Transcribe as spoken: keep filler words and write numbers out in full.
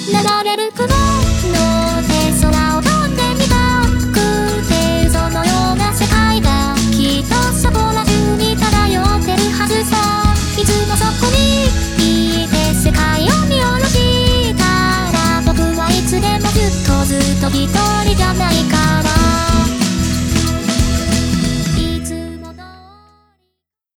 流れる雲の手空を飛んでみたくて、そのような世界がきっとそこら中に漂ってるはずさ。いつもそこにいて世界を見下ろしたら、僕はいつでもずっとずっと一人じゃないか。